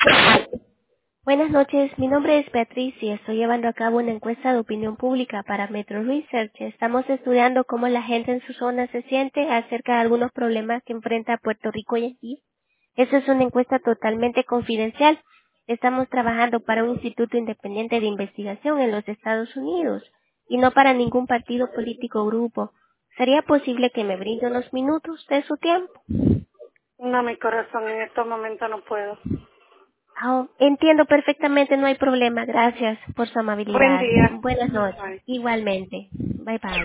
Buenas noches, mi nombre es Beatriz y estoy llevando a cabo una encuesta de opinión pública para Metro Research. Estamos estudiando cómo la gente en su zona se siente acerca de algunos problemas que enfrenta Puerto Rico hoy en día. Esta es una encuesta totalmente confidencial. Estamos trabajando para un instituto independiente de investigación en los Estados Unidos y no para ningún partido político o grupo. ¿Sería posible que me brinde unos minutos de su tiempo? No, mi corazón, en estos momentos no puedo. Oh, entiendo perfectamente, no hay problema. Gracias por su Buen amabilidad. día. Buenas noches. Bye. Igualmente. Bye bye.